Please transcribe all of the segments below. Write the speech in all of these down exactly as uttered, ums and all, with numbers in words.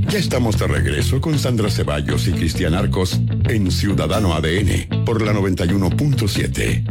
Ya estamos de regreso con Sandra Ceballos y Cristian Arcos en Ciudadano A D N por la noventa y uno punto siete.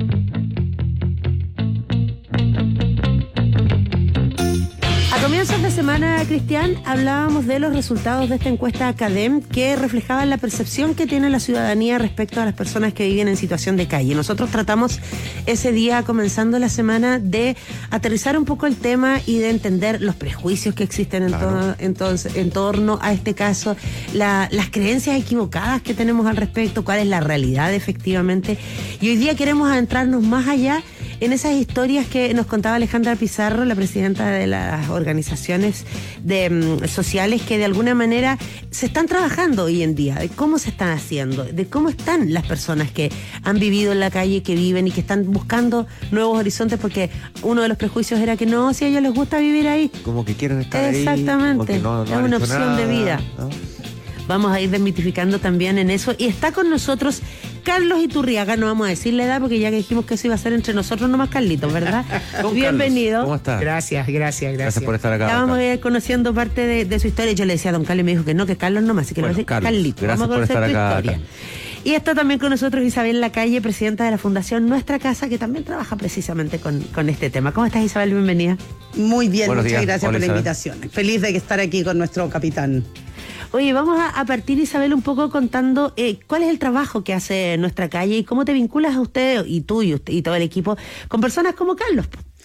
A comienzos de semana, Cristian, hablábamos de los resultados de esta encuesta Academ que reflejaban la percepción que tiene la ciudadanía respecto a las personas que viven en situación de calle. Nosotros tratamos ese día, comenzando la semana, de aterrizar un poco el tema y de entender los prejuicios que existen en, claro. todo, entonces, en torno a este caso, la, las creencias equivocadas que tenemos al respecto, cuál es la realidad efectivamente. Y hoy día queremos adentrarnos más allá en esas historias que nos contaba Alejandra Pizarro, la presidenta de las organizaciones de, um, sociales que de alguna manera se están trabajando hoy en día, de cómo se están haciendo, de cómo están las personas que han vivido en la calle, que viven y que están buscando nuevos horizontes, porque uno de los prejuicios era que no, si a ellos les gusta vivir ahí. Como que quieren estar Exactamente, ahí. Exactamente, no, no es una opción nada, de vida. ¿No? Vamos a ir desmitificando también en eso. Y está con nosotros Carlos Iturriaga, no vamos a decir la edad porque ya que dijimos que eso iba a ser entre nosotros nomás, Carlitos, ¿verdad? Bienvenido. Carlos, ¿cómo estás? Gracias, gracias, gracias. Gracias por estar acá. Ya vamos a ir conociendo parte de, de su historia. Yo le decía a don Carlos y me dijo que no, que Carlos nomás, así que bueno, le voy a decir Carlos, Carlitos. Gracias vamos a por estar tu acá, historia. Carlos. Y está también con nosotros Isabel Lacalle, presidenta de la Fundación Nuestra Casa, que también trabaja precisamente con, con este tema. ¿Cómo estás, Isabel? Bienvenida. Muy bien, Buenos muchas días. gracias Hola, por la Isabel. invitación. Feliz de estar aquí con nuestro capitán. Oye, vamos a, a partir, Isabel, un poco contando eh, cuál es el trabajo que hace Nuestra Calle y cómo te vinculas a usted y tú y, usted, y todo el equipo con personas como Carlos.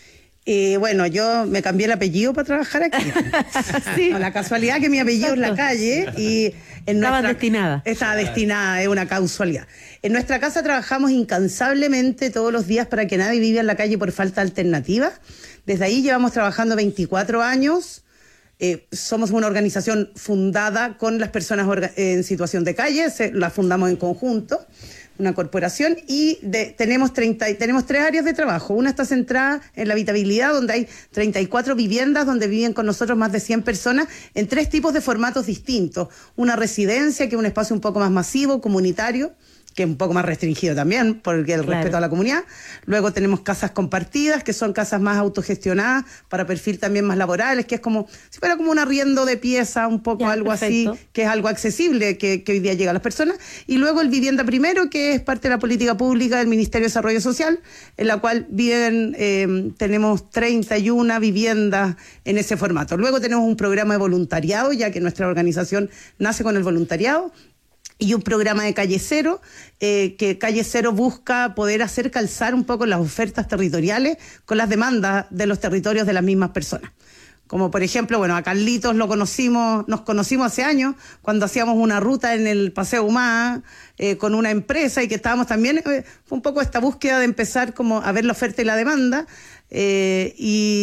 Eh, bueno, yo me cambié el apellido para trabajar aquí. Sí. No, la casualidad que mi apellido Exacto. es Lacalle y en Estaba nuestra, destinada. Estaba destinada, es una casualidad. En nuestra casa trabajamos incansablemente todos los días para que nadie viva en la calle por falta de alternativas. Desde ahí llevamos trabajando veinticuatro años. Eh, somos una organización fundada con las personas orga- en situación de calle, se, la fundamos en conjunto, una corporación, y de, tenemos, treinta, tenemos tres áreas de trabajo. Una está centrada en la habitabilidad, donde hay treinta y cuatro viviendas, donde viven con nosotros más de cien personas, en tres tipos de formatos distintos. Una residencia, que es un espacio un poco más masivo, comunitario, que es un poco más restringido también, porque el claro. respeto a la comunidad. Luego tenemos casas compartidas, que son casas más autogestionadas, para perfil también más laborales, que es como, si fuera como un arriendo de pieza, un poco ya, algo perfecto. Así, que es algo accesible, que, que hoy día llega a las personas. Y luego el Vivienda Primero, que es parte de la política pública del Ministerio de Desarrollo Social, en la cual viven, eh, tenemos treinta y una viviendas en ese formato. Luego tenemos un programa de voluntariado, ya que nuestra organización nace con el voluntariado, y un programa de Calle Cero, eh, que Calle Cero busca poder hacer calzar un poco las ofertas territoriales con las demandas de los territorios de las mismas personas. Como por ejemplo, bueno, a Carlitos lo conocimos, nos conocimos hace años, cuando hacíamos una ruta en el Paseo Humá, eh, con una empresa, y que estábamos también, eh, fue un poco esta búsqueda de empezar como a ver la oferta y la demanda, eh,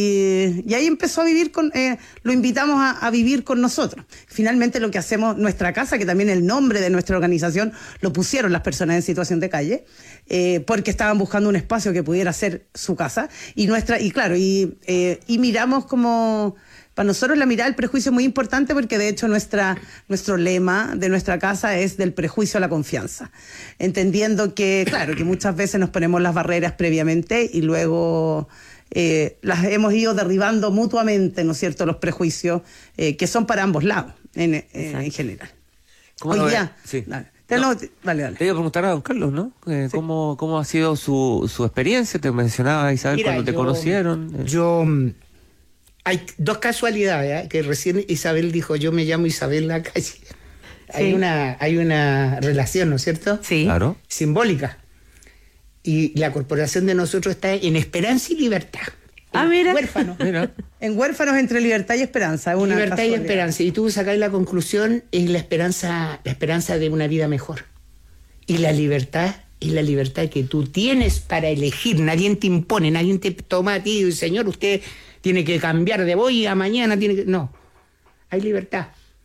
y, y ahí empezó a vivir con, eh, lo invitamos a, a vivir con nosotros. Finalmente lo que hacemos, Nuestra Casa, que también el nombre de nuestra organización lo pusieron las personas en situación de calle, eh, porque estaban buscando un espacio que pudiera ser su casa, y nuestra, y claro, y, eh, y miramos como... Para nosotros la mirada del prejuicio es muy importante, porque de hecho nuestra, nuestro lema de Nuestra Casa es del prejuicio a la confianza, entendiendo que, claro, que muchas veces nos ponemos las barreras previamente y luego eh, las hemos ido derribando mutuamente, ¿no es cierto?, los prejuicios eh, que son para ambos lados en, eh, en general. ¿Cómo Hoy día, sí. dale, No, te, dale, dale. Te iba a preguntar a don Carlos, ¿no? Eh, Sí. ¿cómo, ¿Cómo ha sido su, su experiencia? Te mencionaba, Isabel, Mira, cuando te yo- conocieron. Yo... mm, Hay dos casualidades, ¿eh? Que recién Isabel dijo, yo me llamo Isabel Lacalle. Hay, Sí. una, hay una relación, ¿no es cierto? Sí. Claro. Simbólica. Y la corporación de nosotros está en Esperanza y Libertad. Ah, mira. Huérfano. Mira. En Huérfanos entre Libertad y Esperanza. Una Libertad y casualidad. esperanza. Y tú sacáis la conclusión, es la esperanza, la esperanza de una vida mejor. Y la libertad es la libertad que tú tienes para elegir. Nadie te impone, nadie te toma a ti y dice, señor, usted tiene que cambiar de hoy a mañana. Tiene que... No, hay libertad.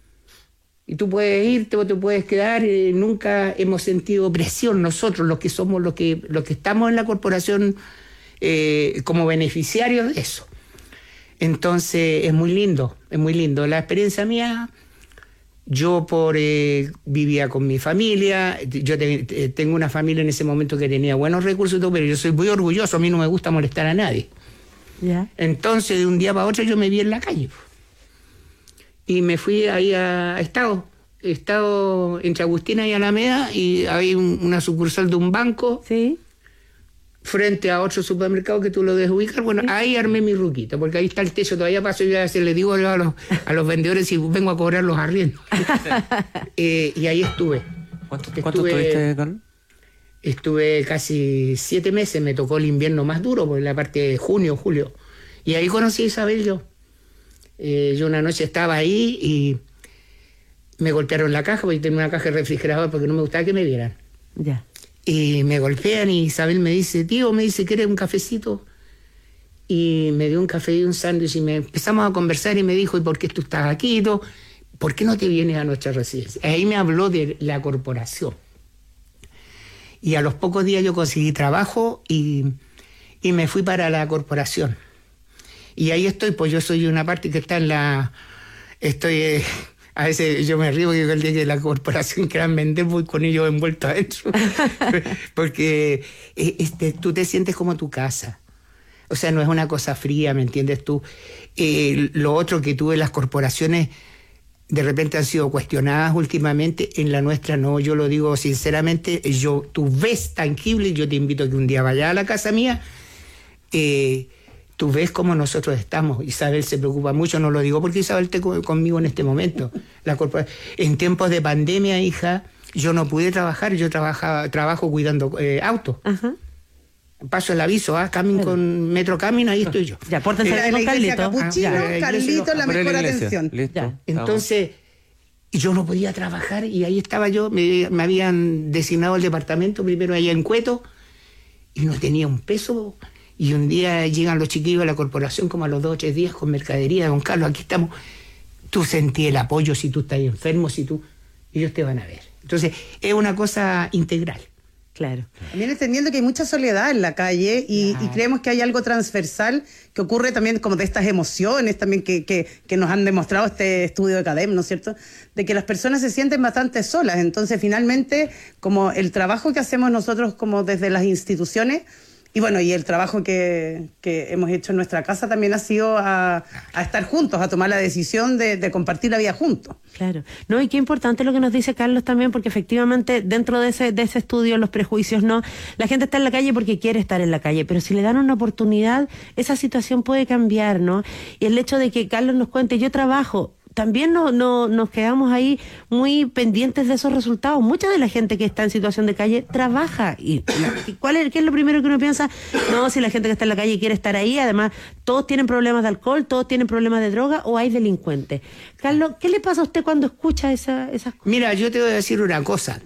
Y tú puedes irte o te puedes quedar. Eh, nunca hemos sentido presión nosotros, los que somos, los que, los que estamos en la corporación, eh, como beneficiarios de eso. Entonces es muy lindo, es muy lindo. La experiencia mía, yo por eh, vivía con mi familia, yo te, te, tengo una familia en ese momento que tenía buenos recursos y todo, pero yo soy muy orgulloso, a mí no me gusta molestar a nadie. Ya. Entonces de un día para otro yo me vi en la calle. y me fui ahí a, a Estado. He estado entre Agustina y Alameda y hay un, una sucursal de un banco. Sí. Frente a otro supermercado que tú lo debes ubicar. Bueno, sí. Ahí armé mi ruquita, porque ahí está el techo, todavía paso y a veces le digo a los, a los vendedores si vengo a cobrar los arriendos. eh, y ahí estuve. ¿Cuánto, estuve, ¿cuánto estuviste, Carlos? Estuve casi siete meses, me tocó el invierno más duro, por la parte de junio, julio. Y ahí conocí a Isabel yo. Eh, yo una noche estaba ahí y me golpearon la caja, porque tenía una caja de refrigerador porque no me gustaba que me vieran. Ya. Y me golpean y Isabel me dice, tío, me dice, ¿quieres un cafecito? Y me dio un café y un sándwich y me empezamos a conversar y me dijo, ¿y por qué tú estás aquí? ¿Por qué no te vienes a nuestra residencia? Ahí me habló de la corporación. Y a los pocos días yo conseguí trabajo y, y me fui para la corporación. Y ahí estoy, pues yo soy una parte que está en la... Estoy... Eh, A veces yo me río porque el día que la corporación quieran vender voy con ellos envueltos adentro. Porque este, tú te sientes como tu casa. O sea, no es una cosa fría, ¿me entiendes tú? Eh, lo otro que tuve, las corporaciones de repente han sido cuestionadas últimamente, en la nuestra no, yo lo digo sinceramente, yo, tú ves tangible, yo te invito a que un día vayas a la casa mía, eh, tú ves cómo nosotros estamos. Isabel se preocupa mucho, no lo digo porque Isabel está conmigo en este momento. La corpora... En tiempos de pandemia, hija, yo no pude trabajar, yo trabajaba, trabajo cuidando eh, autos. Ajá. Paso el aviso, ¿ah? Camin con Metro Camin, ahí estoy yo. Ya, pórtense eh, con Carlito. Capuchino, ah, Carlito, la mejor atención. Listo. Entonces, yo no podía trabajar y ahí estaba yo, me, me habían designado el departamento primero allá en Cueto y no tenía un peso. Y un día llegan los chiquillos de la corporación como a los dos o tres días con mercadería. Don Carlos, aquí estamos. Tú sentí el apoyo si tú estás enfermo, si tú... Ellos te van a ver. Entonces, es una cosa integral. Claro. También entendiendo que hay mucha soledad en la calle y, claro. y creemos que hay algo transversal que ocurre también como de estas emociones también que, que, que nos han demostrado este estudio de CADEM, ¿no es cierto? De que las personas se sienten bastante solas. Entonces, finalmente, como el trabajo que hacemos nosotros como desde las instituciones... Y bueno, y el trabajo que, que hemos hecho en nuestra casa también ha sido a, a estar juntos, a tomar la decisión de, de compartir la vida juntos. Claro. No, y qué importante lo que nos dice Carlos también, porque efectivamente dentro de ese, de ese estudio, los prejuicios, no, la gente está en la calle porque quiere estar en la calle, pero si le dan una oportunidad, esa situación puede cambiar, ¿no? Y el hecho de que Carlos nos cuente, yo trabajo, también no, no, nos quedamos ahí muy pendientes de esos resultados. Mucha de la gente que está en situación de calle trabaja. ¿Y, y cuál es, qué es lo primero que uno piensa? No, si la gente que está en la calle quiere estar ahí, además todos tienen problemas de alcohol, todos tienen problemas de droga o hay delincuentes. Carlos, ¿qué le pasa a usted cuando escucha esa, esas cosas? Mira, yo te voy a decir una cosa.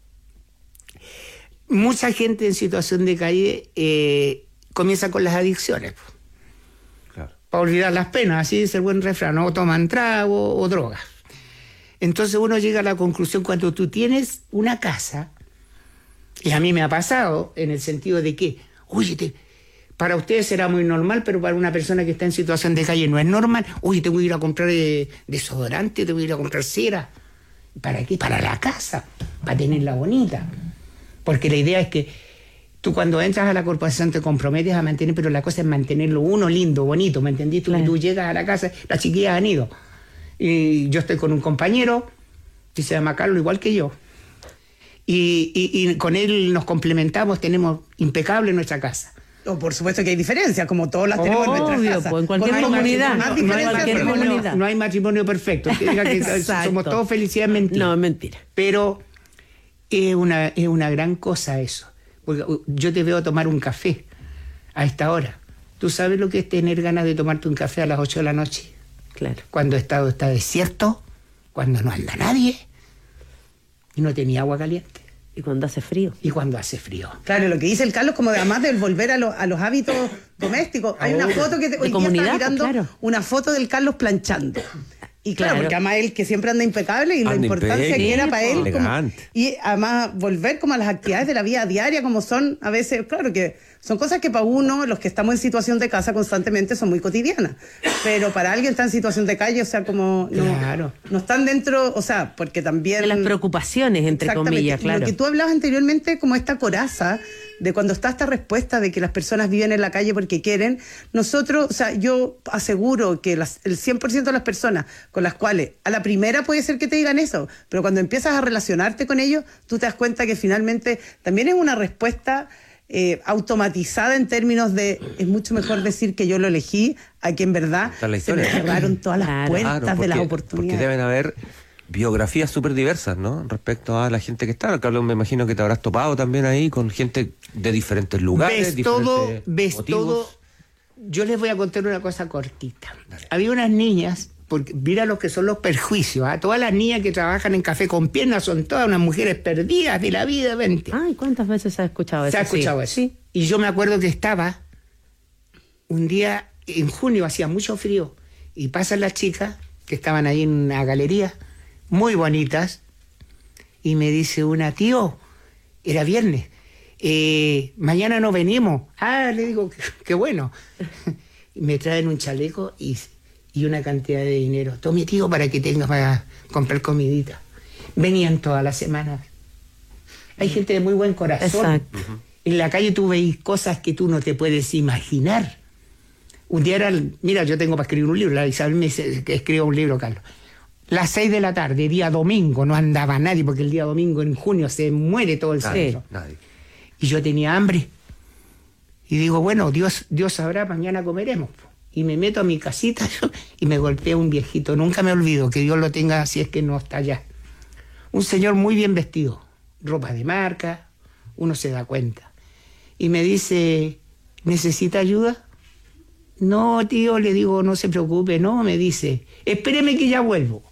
Mucha gente en situación de calle eh, comienza con las adicciones. Para olvidar las penas, así dice el buen refrán, o toman trago o drogas. Entonces uno llega a la conclusión cuando tú tienes una casa, y a mí me ha pasado en el sentido de que, oye, te, para ustedes será muy normal, pero para una persona que está en situación de calle no es normal. Oye, te voy a ir a comprar eh, desodorante, te voy a ir a comprar cera. ¿Para qué? Para la casa, para tenerla bonita. Porque la idea es que tú cuando entras a la corporación te comprometes a mantener, pero la cosa es mantenerlo uno lindo, bonito, ¿me entendiste? Claro. Tú llegas a la casa, las chiquillas han ido. Y yo estoy con un compañero que se llama Carlos, igual que yo. Y, y, y con él nos complementamos, tenemos impecable nuestra casa. Oh, por supuesto que hay diferencias, como todas las tenemos oh, en nuestra obvio, casa. Pues en cualquier no comunidad. No, no, hay cualquier comunidad. No hay matrimonio perfecto. Que diga que somos todos felicidad, es mentira. No, es mentira. Pero es una, es una gran cosa eso. Porque yo te veo tomar un café a esta hora. ¿Tú sabes lo que es tener ganas de tomarte un café a las ocho de la noche? Claro. Cuando el estado está desierto, cuando no anda nadie y no tenía agua caliente. Y cuando hace frío. Y cuando hace frío. Claro, lo que dice el Carlos, como de, además de volver a, lo, a los hábitos domésticos. Hay una foto que te, hoy día está mirando, claro. Una foto del Carlos planchando. Y claro, claro, porque además él que siempre anda impecable y anda la importancia que era para él como, y además volver como a las actividades de la vida diaria como son a veces, claro que son cosas que para uno, los que estamos en situación de casa constantemente, son muy cotidianas. Pero para alguien está en situación de calle, o sea, como no, claro. no están dentro, o sea, porque también... De las preocupaciones, entre comillas, claro. Lo que tú hablabas anteriormente, como esta coraza, de cuando está esta respuesta de que las personas viven en la calle porque quieren, nosotros, o sea, yo aseguro que las, el cien por ciento de las personas con las cuales, a la primera puede ser que te digan eso, pero cuando empiezas a relacionarte con ellos, tú te das cuenta que finalmente también es una respuesta eh, automatizada en términos de, es mucho mejor decir que yo lo elegí a que en verdad se me cerraron todas las Claro, puertas claro, porque, de las oportunidades. Porque deben haber biografías súper diversas, ¿no? Respecto a la gente que está. Carlos, me imagino que te habrás topado también ahí con gente de diferentes lugares, ves todo, diferentes ves motivos. todo. Yo les voy a contar una cosa cortita. Dale. Había unas niñas, porque mira lo que son los perjuicios, ¿eh? Todas las niñas que trabajan en Café con Piernas son todas unas mujeres perdidas de la vida, vente. Ay, ¿cuántas veces se ha escuchado eso? Se ha escuchado sí. eso. Sí. Y yo me acuerdo que estaba un día, en junio hacía mucho frío, y pasan las chicas que estaban ahí en una galería, muy bonitas, y me dice una, tío, era viernes, eh, mañana no venimos. Ah, le digo, qué, qué bueno. Y me traen un chaleco y, y una cantidad de dinero. Tome, tío, para que tengas para comprar comidita. Venían todas las semanas. Hay gente de muy buen corazón. Exacto. Uh-huh. En la calle tú veis cosas que tú no te puedes imaginar. Un día era, mira, yo tengo para escribir un libro, la Isabel me dice que escriba un libro, Carlos. Las seis de la tarde, día domingo, no andaba nadie, porque el día domingo en junio se muere todo el centro. Nadie. Y yo tenía hambre. Y digo, bueno, Dios, Dios sabrá, mañana comeremos. Y me meto a mi casita yo, y me golpea un viejito. Nunca me olvido, que Dios lo tenga si es que no está allá. Un señor muy bien vestido, ropa de marca, uno se da cuenta. Y me dice, ¿necesita ayuda? No, tío, le digo, no se preocupe. No, me dice, espéreme que ya vuelvo.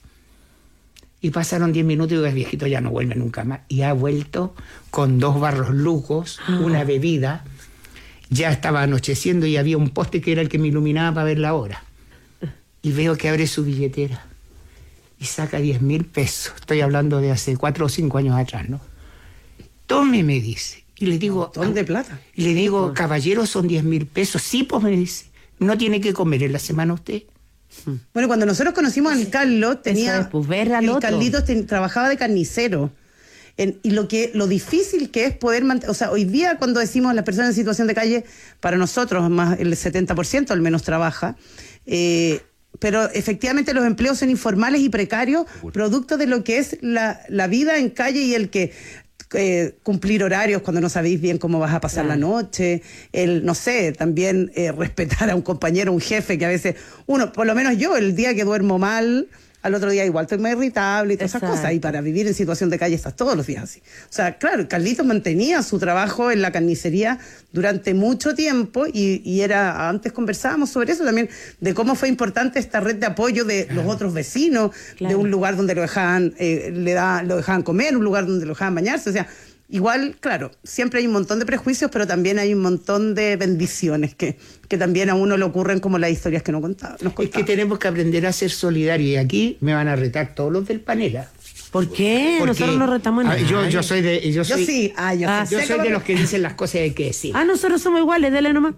Y pasaron diez minutos y digo, el viejito ya no vuelve nunca más. Y ha vuelto con dos barros lucos, ah. una bebida. Ya estaba anocheciendo y había un poste que era el que me iluminaba para ver la hora. Y veo que abre su billetera y saca diez mil pesos. Estoy hablando de hace cuatro o cinco años atrás, ¿no? Tome, me dice. Y le digo... ¿Un montón de plata? Y le digo, caballero, son diez mil pesos. Sí, pues, me dice. ¿No tiene que comer en la semana usted? Bueno, cuando nosotros conocimos al Carlos, tenía... Es, pues, ver al el otro. Carlitos ten, trabajaba de carnicero. En, y lo que lo difícil que es poder mantener... O sea, hoy día cuando decimos las personas en situación de calle, para nosotros más el setenta por ciento al menos trabaja, eh, pero efectivamente los empleos son informales y precarios, producto de lo que es la, la vida en calle y el que... Eh, cumplir horarios cuando no sabéis bien cómo vas a pasar claro. la noche, el, no sé, también eh, respetar a un compañero, un jefe, que a veces, uno, por lo menos yo, el día que duermo mal, al otro día igual estoy más irritable y todas Exacto. esas cosas, y para vivir en situación de calle estás todos los días así. O sea, claro, Carlitos mantenía su trabajo en la carnicería durante mucho tiempo y, y era, antes conversábamos sobre eso también, de cómo fue importante esta red de apoyo de claro. los otros vecinos, claro. de un lugar donde lo dejaban, eh, le da, lo dejaban comer, un lugar donde lo dejaban bañarse, o sea, igual, claro, siempre hay un montón de prejuicios, pero también hay un montón de bendiciones que, que también a uno le ocurren como las historias que nos contaba, nos contaba. Es que tenemos que aprender a ser solidarios y aquí me van a retar todos los del Panela. ¿Por qué? Porque, nosotros no retamos a nadie. Yo, yo soy de... Yo, soy, yo sí. Ah, yo ah, sé. Yo soy de los que dicen las cosas que hay que decir. Ah, nosotros somos iguales, dele nomás.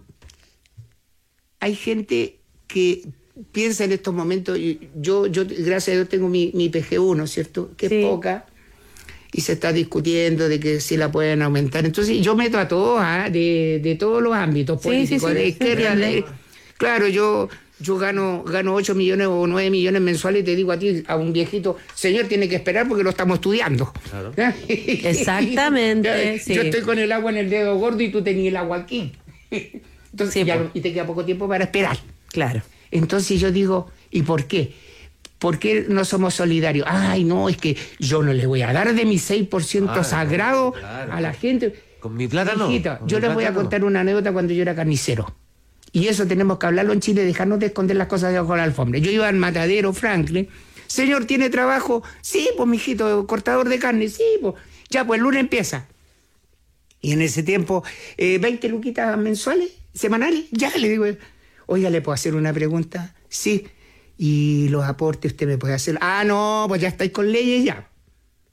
Hay gente que piensa en estos momentos, yo, yo gracias a Dios tengo mi, mi P G uno, ¿cierto? Que sí. es poca. Y se está discutiendo de que si la pueden aumentar. Entonces yo meto a todos, ¿eh? de, de todos los ámbitos políticos, sí, sí, sí, de izquierda. Sí, de, claro, yo, yo gano, gano ocho millones o nueve millones mensuales y te digo a ti, a un viejito, señor, tiene que esperar porque lo estamos estudiando. Claro. Exactamente. Yo sí. estoy con el agua en el dedo gordo y tú tenías el agua aquí. Entonces, sí, ya, pues. Y te queda poco tiempo para esperar. Claro. Entonces yo digo, ¿y por qué? ¿Por qué no somos solidarios? Ay, no, es que yo no le voy a dar de mi seis por ciento ah, sagrado claro. a la gente. Con mi plata no. Hijita, yo les voy a contar una anécdota cuando yo era carnicero. Y eso tenemos que hablarlo en Chile, dejarnos de esconder las cosas debajo de la alfombra. Yo iba al matadero, Franklin. Señor, ¿tiene trabajo? Sí, pues, mijito, cortador de carne. Sí, pues. Ya, pues, el lunes empieza. Y en ese tiempo, eh, veinte luquitas mensuales, semanales. Ya, le digo, oiga, ¿le puedo hacer una pregunta? Sí. Y los aportes usted me puede hacer. Ah, no, pues ya estáis con leyes ya.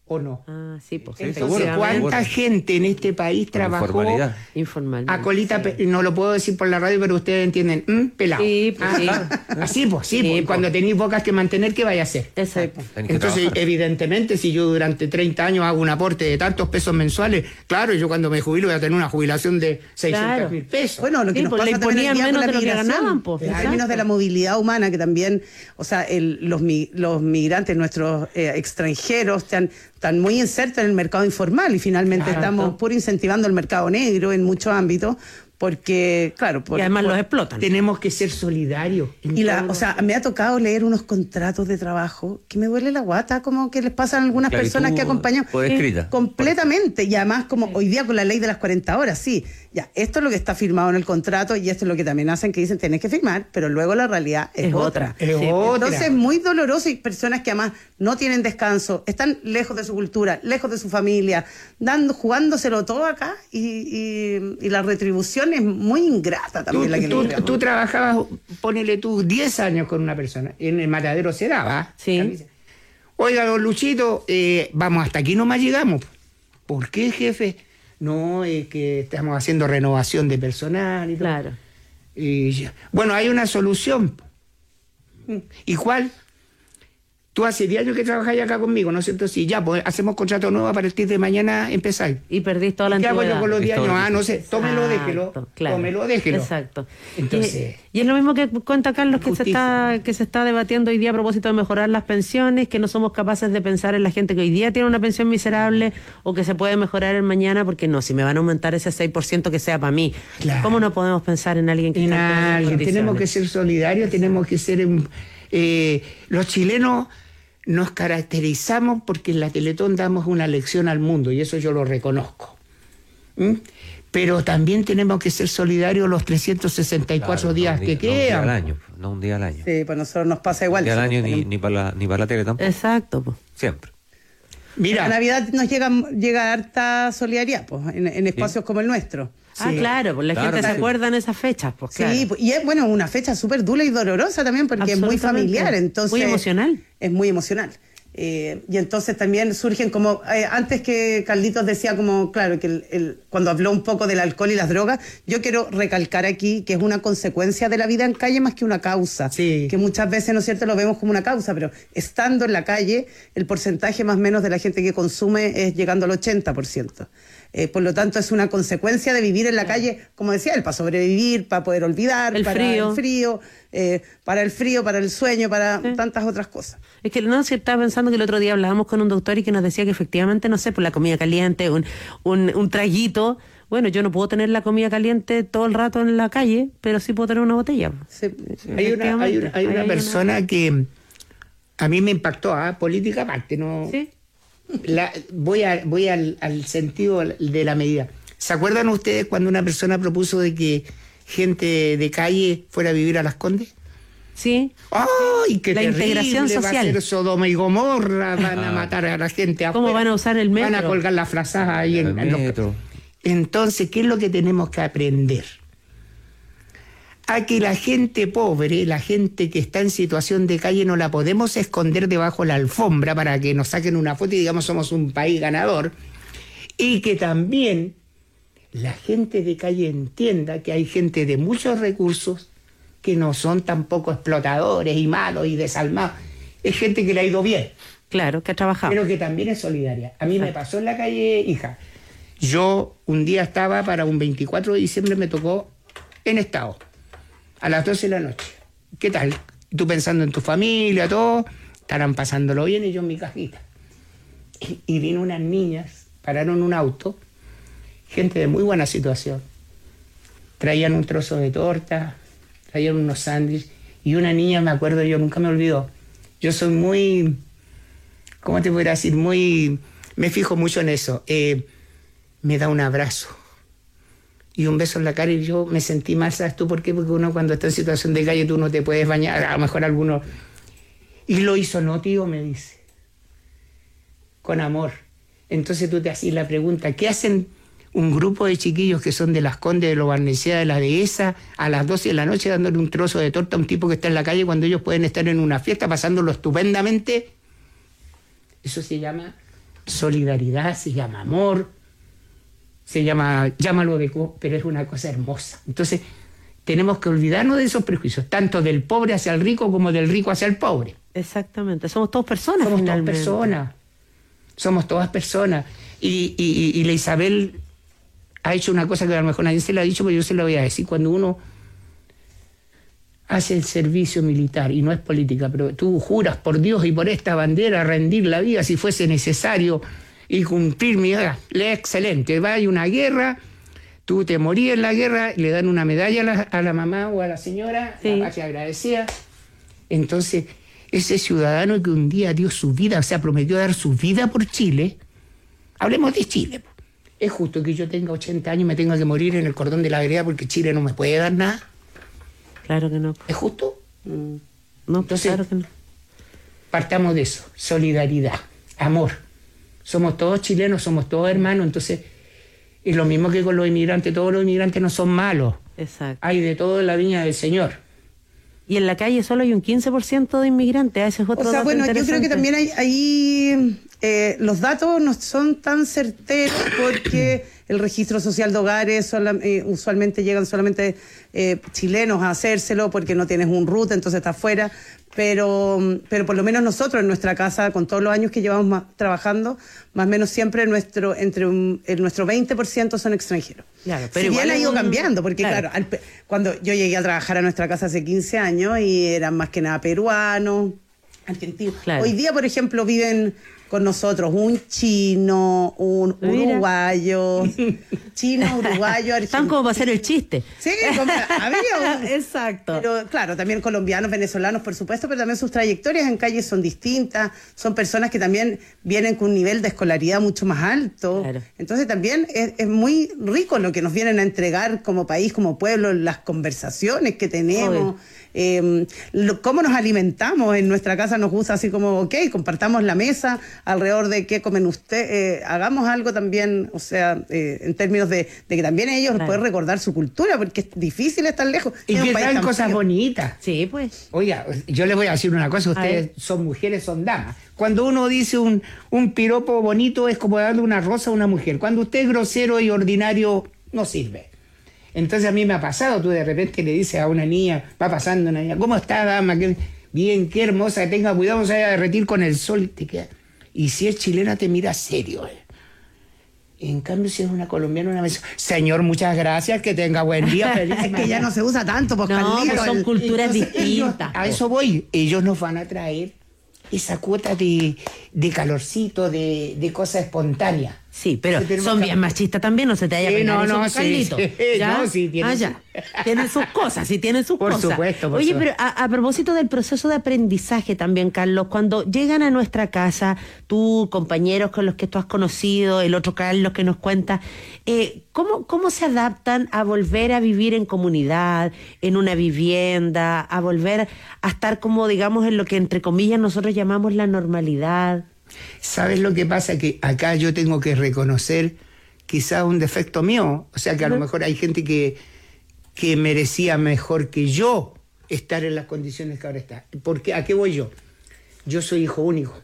¿O no? Ah, sí, pues. Sí, Entonces, seguro, ¿cuánta seguro. gente en este país Con trabajó informalidad. Informal. a colita? Pe- no lo puedo decir por la radio, pero ustedes entienden. ¿Mm? Pelado. Sí, pues, sí. Así, pues, sí, Sí, pues, pues. cuando tenéis bocas que mantener, ¿qué vaya a hacer? Exacto. Tenés que Entonces, trabajar. evidentemente, si yo durante treinta años hago un aporte de tantos pesos mensuales, claro, yo cuando me jubilo voy a tener una jubilación de seiscientos mil pesos. Bueno, lo que Sí, nos pues, pasa le también hoy imponían día con menos la de lo que migración, ganaban, pues, en exacto. términos de la movilidad humana, que también, o sea, el- los, mi- los migrantes, nuestros eh, extranjeros, están, están muy insertos en el mercado informal y finalmente Exacto. estamos puro incentivando el mercado negro en muchos ámbitos, porque, claro, por- Y además por- los explotan. Tenemos que ser solidarios. en y la, todo. o sea, me ha tocado leer unos contratos de trabajo que me duele la guata, como que les pasan a algunas Esclavitud personas que acompañan. por escrita. Completamente. Y además, como hoy día con la ley de las cuarenta horas, sí. Ya, esto es lo que está firmado en el contrato y esto es lo que también hacen, que dicen tenés que firmar, pero luego la realidad es, Es otra. otra. Es Sí. otra. Entonces es muy doloroso y personas que además no tienen descanso, están lejos de su cultura, lejos de su familia, dando, jugándoselo todo acá y, y- y la retribución es muy ingrata Tú, también la que tú- le damos. tú trabajabas, ponele tú, diez años con una persona. En el matadero se daba. Sí. Oiga, don Luchito, eh, vamos, hasta aquí nomás llegamos. ¿Por qué, jefe? No, es que estamos haciendo renovación de personal y todo. Claro. Y ya. Bueno, hay una solución. ¿Y cuál? Tú hace diez años que trabajas acá conmigo, ¿no es cierto? Sí, ya, pues hacemos contrato nuevo a partir de mañana empezáis. Y perdís toda la ¿Qué hago antigüedad. yo con los diez Es todo años? lo Ah, que- no sé, tómelo, déjelo. Exacto, claro. Tómelo, déjelo. Exacto. Entonces- y, y es lo mismo que cuenta Carlos, que se Justicia. está que se está debatiendo hoy día a propósito de mejorar las pensiones, que no somos capaces de pensar en la gente que hoy día tiene una pensión miserable o que se puede mejorar el mañana, porque no, si me van a aumentar ese seis por ciento que sea para mí. Claro. ¿Cómo no podemos pensar en alguien que En está en peores alguien. Tenemos que condiciones? ser solidarios, tenemos que ser... em, eh, los chilenos nos caracterizamos porque en la Teletón damos una lección al mundo y eso yo lo reconozco. ¿Mm? Pero también tenemos que ser solidarios los trescientos sesenta y cuatro Claro, días no un que día- no un día quedan. al año, no un día al año. Sí, pues nosotros nos pasa igual. Un día al año ni, Tenemos- ni para la, ni para la tele tampoco. Exacto, pues. Siempre. Mira, A Navidad nos llega, llega harta solidaridad pues, en, en espacios como el nuestro. Ah, Sí. claro, pues la Claro, gente se sí. acuerda en esas fechas, pues claro. Sí, pues, y es bueno una fecha súper dura y dolorosa también porque es muy Absolutamente. familiar, entonces Muy emocional. Es muy emocional. Eh, y entonces también surgen como, eh, antes que Carlitos decía como, claro, que el, el- cuando habló un poco del alcohol y las drogas, yo quiero recalcar aquí que es una consecuencia de la vida en calle más que una causa. Sí. Que muchas veces, ¿no es cierto?, lo vemos como una causa, pero estando en la calle, el porcentaje más o menos de la gente que consume es llegando al ochenta por ciento. Eh, por lo tanto, es una consecuencia de vivir en la calle, como decía él, para sobrevivir, para poder olvidar, El para frío. el frío, eh, para el frío, para el sueño, para Sí. tantas otras cosas. Es que no, si estaba pensando que el otro día hablábamos con un doctor y que nos decía que efectivamente, no sé, por la comida caliente, un, un, un traguito. Bueno, yo no puedo tener la comida caliente todo el rato en la calle, pero sí puedo tener una botella. Sí. hay una, hay una, hay Ahí una hay persona que a mí me impactó, ¿ah? Política aparte, ¿no? Sí. La- voy a, voy al, al sentido de la medida. ¿Se acuerdan ustedes cuando una persona propuso de que gente de calle fuera a vivir a Las Condes? Sí. ¡Ay, qué La terrible! integración Va a social. ser Sodoma y Gomorra, van a Ah. matar a la gente ¿Cómo afuera, van a usar el metro? Van a colgar las frazadas ahí en, El en los- metro. Entonces, ¿qué es lo que tenemos que aprender? A que la gente pobre, la gente que está en situación de calle, no la podemos esconder debajo de la alfombra para que nos saquen una foto y digamos somos un país ganador. Y que también la gente de calle entienda que hay gente de muchos recursos que no son tampoco explotadores y malos y desalmados. Es gente que le ha ido bien, Claro, que ha trabajado. pero que también es solidaria. A mí me pasó en la calle, hija. Yo un día estaba para un veinticuatro de diciembre, me tocó en Estado, a las doce de la noche. ¿Qué tal? Tú pensando en tu familia, todo, estarán pasándolo bien y yo en mi cajita. Y, y vino unas niñas, pararon un auto, gente de muy buena situación. Traían un trozo de torta, traían unos sándwiches, y una niña, me acuerdo yo, nunca me olvidó. Yo soy muy, ¿cómo te podría decir? Muy, me fijo mucho en eso. Eh, me da un abrazo y un beso en la cara y yo me sentí mal, ¿sabes tú por qué? Porque uno cuando está en situación de calle tú no te puedes bañar, a lo mejor algunos... Y lo hizo, no, tío, me dice, con amor. Entonces tú te haces la pregunta, ¿qué hacen un grupo de chiquillos que son de Las Condes, de Lo Barnechea, de la Dehesa, a las doce de la noche dándole un trozo de torta a un tipo que está en la calle cuando ellos pueden estar en una fiesta pasándolo estupendamente? Eso se llama solidaridad, se llama amor, se llama, llámalo de co, pero es una cosa hermosa. Entonces, tenemos que olvidarnos de esos prejuicios, tanto del pobre hacia el rico como del rico hacia el pobre. Exactamente, somos todos personas. Somos finalmente. todas personas, somos todas personas. Y, y, y la Isabel ha hecho una cosa que a lo mejor nadie se la ha dicho, pero yo se la voy a decir. Cuando uno hace el servicio militar, y no es política, pero tú juras por Dios y por esta bandera rendir la vida si fuese necesario y cumplir mi edad, le excelente, va a una guerra, tú te morías en la guerra, le dan una medalla a la, a la mamá o a la señora, sí. La patria agradecida. Entonces, ese ciudadano que un día dio su vida, o sea, prometió dar su vida por Chile, hablemos de Chile, ¿es justo que yo tenga ochenta años y me tenga que morir en el cordón de la vereda porque Chile no me puede dar nada? Claro que no. ¿Es justo? Mm. No, Entonces, claro que no. Partamos de eso, solidaridad, amor. Somos todos chilenos, somos todos hermanos, entonces es lo mismo que con los inmigrantes, todos los inmigrantes no son malos. Exacto. Hay de todo en la viña del Señor. Y en la calle solo hay un quince por ciento de inmigrantes, ese es otro O sea, dato bueno, yo creo que interesante. también hay, hay eh, los datos no son tan certeros porque el registro social de hogares sola, eh, usualmente llegan solamente eh, chilenos a hacérselo porque no tienes un RUT, entonces estás fuera. Pero, pero por lo menos nosotros en nuestra casa, con todos los años que llevamos más, trabajando, más o menos siempre nuestro, entre un, el, nuestro veinte por ciento son extranjeros. Claro, pero si igual bien ha ido un... cambiando, porque claro, claro, al, cuando yo llegué a trabajar a nuestra casa hace quince años y eran más que nada peruanos, argentinos. Claro. Hoy día, por ejemplo, viven con nosotros un chino, un Mira. uruguayo, chino, uruguayo, argentino. Están como para hacer el chiste. Sí, como, había un- Exacto. Pero claro, también colombianos, venezolanos, por supuesto, pero también sus trayectorias en calles son distintas. Son personas que también vienen con un nivel de escolaridad mucho más alto. Claro. Entonces también es, es muy rico lo que nos vienen a entregar como país, como pueblo, las conversaciones que tenemos. Obvio. Eh, lo, cómo nos alimentamos en nuestra casa nos gusta así como, ok, compartamos la mesa alrededor de qué comen usted, eh, hagamos algo también, o sea, eh, en términos de, de que también ellos Claro. pueden recordar su cultura, porque es difícil estar lejos. Y Es un que país traen tan cosas frío. bonitas. Sí, pues. Oiga, yo les voy a decir una cosa, ustedes ver. son mujeres, son damas. Cuando uno dice un, un piropo bonito es como darle una rosa a una mujer. Cuando usted es grosero y ordinario, no sirve. Entonces a mí me ha pasado, tú de repente le dices a una niña, va pasando una niña, ¿cómo está, dama? Qué bien, qué hermosa, que tenga cuidado, no se vaya a derretir con el sol. Y, te queda. Y si es chilena te mira serio. Eh. En cambio, si es una colombiana, una vez, señor, muchas gracias, que tenga buen día. Feliz Es que ya no se usa tanto, pues, No, Carlito, pues son el- culturas Entonces, ellos- distintas. a eso voy. Ellos nos van a traer esa cuota de, de calorcito, de, de cosa espontánea. Sí, pero Sí, tenemos son que- bien machistas también, no se te vaya a Sí, pegar no, eso, no, sí, Carlito. sí, ¿Ya? no, sí, tiene ah, su- ya. Tienen sus cosas, sí, tienen sus Por cosas. supuesto, por Oye, supuesto. pero a, a propósito del proceso de aprendizaje también, Carlos, cuando llegan a nuestra casa, tú, compañeros con los que tú has conocido, el otro Carlos que nos cuenta, eh, ¿cómo, ¿cómo se adaptan a volver a vivir en comunidad, en una vivienda, a volver a estar como, digamos, en lo que entre comillas nosotros llamamos la normalidad? ¿Sabes lo que pasa? Que acá yo tengo que reconocer quizá un defecto mío. O sea que a lo mejor hay gente que, que merecía mejor que yo estar en las condiciones que ahora está. Porque, ¿a qué voy yo? Yo soy hijo único.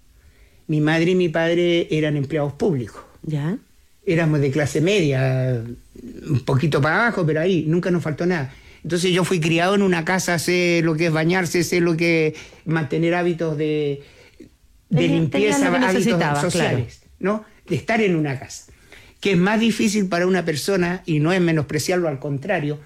Mi madre y mi padre eran empleados públicos. ¿Ya? Éramos de clase media, un poquito para abajo, pero ahí nunca nos faltó nada. Entonces yo fui criado en una casa, sé lo que es bañarse, sé lo que es mantener hábitos de, de Tenía- limpieza, tenía lo que hábitos necesitaba, sociales, ¿no? De estar en una casa. Que es más difícil para una persona, y no es menospreciarlo, al contrario,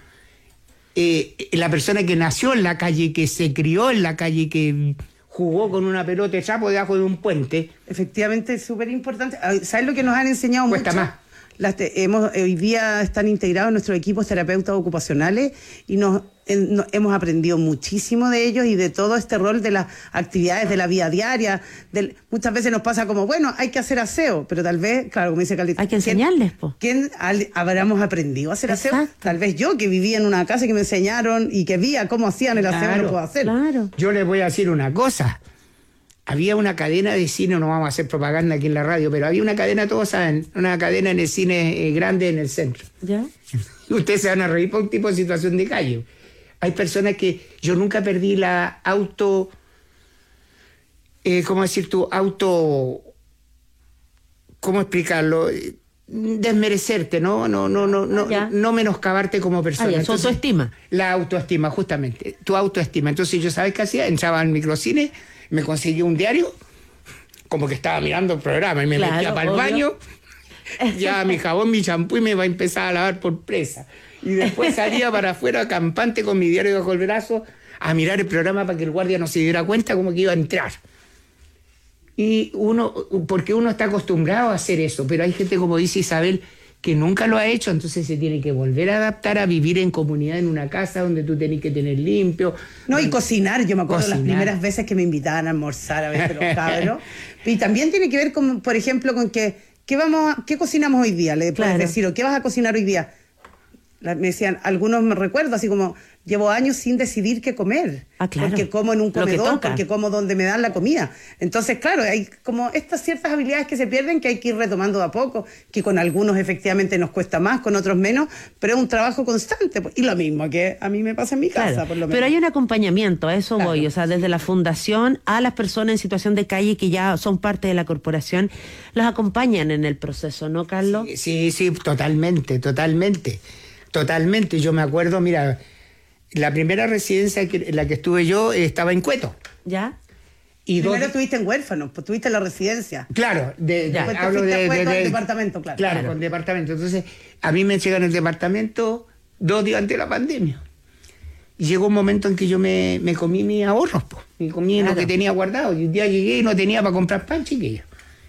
eh, la persona que nació en la calle, que se crió en la calle, que jugó con una pelota de trapo debajo de un puente. Efectivamente, es súper importante. ¿Sabes lo que nos han enseñado Cuesta mucho? más. Las te- hemos, hoy día están integrados en nuestros equipos terapeutas ocupacionales y nos en- no- hemos aprendido muchísimo de ellos y de todo este rol de las actividades de la vida diaria. Del, muchas veces nos pasa como, bueno, hay que hacer aseo, pero tal vez, claro, como dice Carlita, Hay que enseñarles, po. ¿quién al- habremos aprendido a hacer aseo? Exacto. Tal vez yo, que vivía en una casa que me enseñaron y que veía cómo hacían el aseo, Claro, lo puedo hacer. Claro. Yo les voy a decir una cosa. Había una cadena de cine, no vamos a hacer propaganda aquí en la radio, pero había una cadena, todos saben, una cadena en el cine eh, grande en el centro. ¿Ya? Y ustedes se van a reír por un tipo de situación de calle. Hay personas que yo nunca perdí la auto, eh, ¿cómo decir tú? Auto ¿cómo explicarlo? Desmerecerte, ¿no? No, no, no, no, ah, no menoscabarte como persona. Ah, ya, Entonces, autoestima. La autoestima, justamente. Tu autoestima. Entonces yo, ¿sabes qué hacía? Entraba al microcine, me conseguía un diario, como que estaba mirando el programa, y me Claro, metía para el obvio. baño, ya mi jabón, mi champú, y me iba a empezar a lavar por presa. Y después salía para afuera, campante, con mi diario bajo el brazo, a mirar el programa para que el guardia no se diera cuenta como que iba a entrar. Y uno, porque uno está acostumbrado a hacer eso, pero hay gente, como dice Isabel, que nunca lo ha hecho, entonces se tiene que volver a adaptar a vivir en comunidad en una casa donde tú tenés que tener limpio. No, y cocinar, yo me acuerdo Cocinar. las primeras veces que me invitaban a almorzar a veces los cabros. Y también tiene que ver con, por ejemplo, con que, ¿qué, vamos a- qué cocinamos hoy día? Le puedes Claro. decir, o ¿qué vas a cocinar hoy día? La- me decían, algunos me recuerdo, así como, llevo años sin decidir qué comer. Ah, claro. Porque como en un Lo que comedor, toca. porque como donde me dan la comida. Entonces, claro, hay como estas ciertas habilidades que se pierden que hay que ir retomando de a poco, que con algunos efectivamente nos cuesta más, con otros menos, pero es un trabajo constante. pues. Y lo mismo que a mí me pasa en mi casa, Claro, por lo menos. pero hay un acompañamiento, a eso Claro. voy, o sea, desde la fundación a las personas en situación de calle que ya son parte de la corporación, los acompañan en el proceso, ¿no, Carlos? Sí, sí, totalmente, totalmente. Totalmente. Yo me acuerdo, mira, la primera residencia que, en la que estuve yo eh, estaba en Cueto. ¿Ya? Y Primero dos- estuviste en huérfanos, pues estuviste en la residencia. Claro, de, Ya. de- Después te hablo fuiste de, a Cueto de- al de- departamento, claro. Claro, Claro. con departamento. Entonces, a mí me llegan el departamento dos días antes de la pandemia. Y llegó un momento en que yo me, me comí mis ahorros, pues. Me comí Claro. lo que tenía guardado. Y un día llegué y no tenía para comprar pan, chiquillo.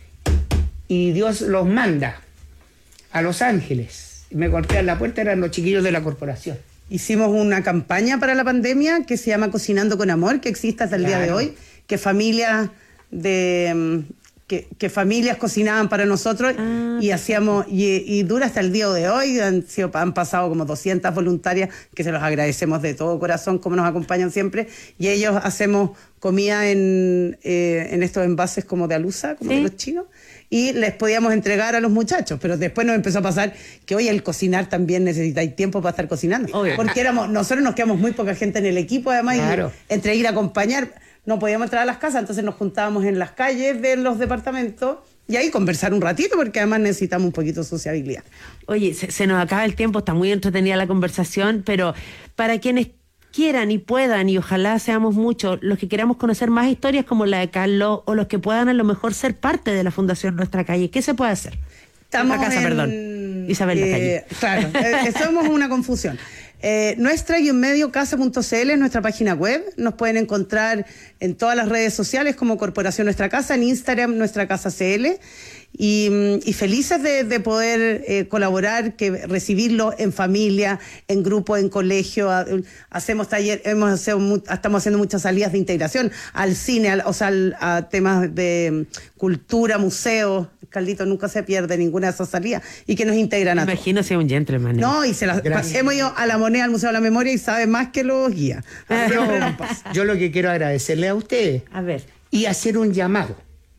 Y Dios los manda a Los Ángeles. Y me golpean la puerta, eran los chiquillos de la corporación. Hicimos una campaña para la pandemia que se llama Cocinando con Amor, que existe hasta el día de Claro. hoy, que familias de mm, que, que familias cocinaban para nosotros Ah, y hacíamos y, y dura hasta el día de hoy. Han, sido, han pasado como doscientas voluntarias que se los agradecemos de todo corazón, como nos acompañan siempre, y ellos hacemos comida en, eh, en estos envases como de alusa, como Sí. de los chinos, y les podíamos entregar a los muchachos, pero después nos empezó a pasar que hoy el cocinar también necesitáis tiempo para estar cocinando. Obvio. Porque éramos, nosotros nos quedamos muy poca gente en el equipo, además, Claro. y entre ir a acompañar, no podíamos entrar a las casas, entonces nos juntábamos en las calles de los departamentos y ahí conversar un ratito, porque además necesitamos un poquito de sociabilidad. Oye, se, se nos acaba el tiempo, está muy entretenida la conversación, pero para quienes quieran y puedan, y ojalá seamos muchos, los que queramos conocer más historias como la de Carlos, o los que puedan a lo mejor ser parte de la Fundación Nuestra Calle, ¿qué se puede hacer? Estamos La casa, en- perdón. Isabel La eh, Calle. Claro, eh, somos una confusión. Eh, nuestra guión medio casa punto c l es nuestra página web. Nos pueden encontrar en todas las redes sociales como Corporación Nuestra Casa, en Instagram Nuestra Casa C L. Y, mm, y felices de, de poder eh, colaborar, que recibirlo en familia, en grupo, en colegio. A- hacemos taller, hemos hecho mu- estamos haciendo muchas salidas de integración al cine, al- o sea, al- a temas de mm, cultura, museos. Carlito nunca se pierde ninguna de esas salidas y que nos integran a todos. Imagino ser un gentleman. ¿eh? No, y se las Gracias. hemos ido a la moneda, al Museo de la Memoria, y sabe más que los guías. Siempre nos pasa. Yo lo que quiero agradecerle a ustedes A ver. y hacer un llamado.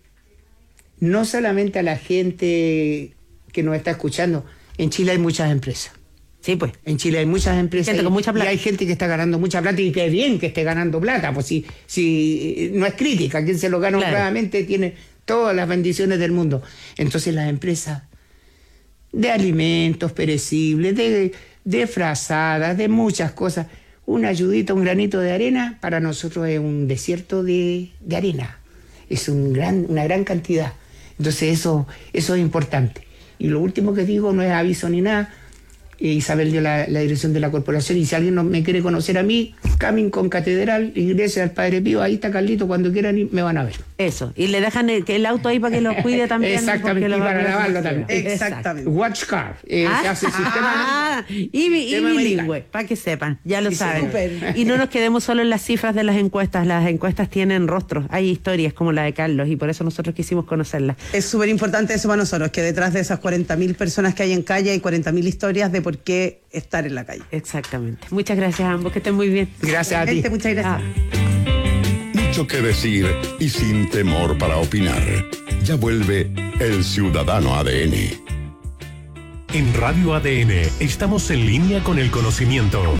No solamente a la gente que nos está escuchando. En Chile hay muchas empresas. Sí, pues. En Chile hay muchas empresas. Gente y- con mucha plata. Y hay gente que está ganando mucha plata, y que bien que esté ganando plata. Pues si, si no es crítica, quien se lo gana Claro. honradamente tiene todas las bendiciones del mundo. Entonces las empresas de alimentos perecibles, de, de frazadas, de muchas cosas, una ayudita, un granito de arena, para nosotros es un desierto de, de arena. Es un gran, una gran cantidad. Entonces eso, eso es importante. Y lo último que digo no es aviso ni nada. Eh, Isabel dio la, la dirección de la corporación, y si alguien no me quiere conocer a mí, Camin con Catedral, Iglesia del Padre Pío, ahí está Carlito, cuando quieran ir, me van a ver. Eso. Y le dejan el, que el auto ahí para que lo cuide también. Exactamente, porque lo y va a para cuidar lavarlo su también. señora. Exactamente. Watch Car, eh, se hace sistema. Ah, y, y Sistema bilingüe, americano. para que sepan, ya lo Sí, saben. súper. Y no nos quedemos solo en las cifras de las encuestas, las encuestas tienen rostros, hay historias como la de Carlos, y por eso nosotros quisimos conocerlas. Es súper importante eso para nosotros, que detrás de esas cuarenta mil personas que hay en calle hay cuarenta mil historias de por qué estar en la calle. Exactamente. Muchas gracias a ambos, que estén muy bien. Gracias a ti. Gente, muchas gracias. Ah. Mucho que decir y sin temor para opinar. Ya vuelve El Ciudadano A D N. En Radio A D N estamos en línea con el conocimiento.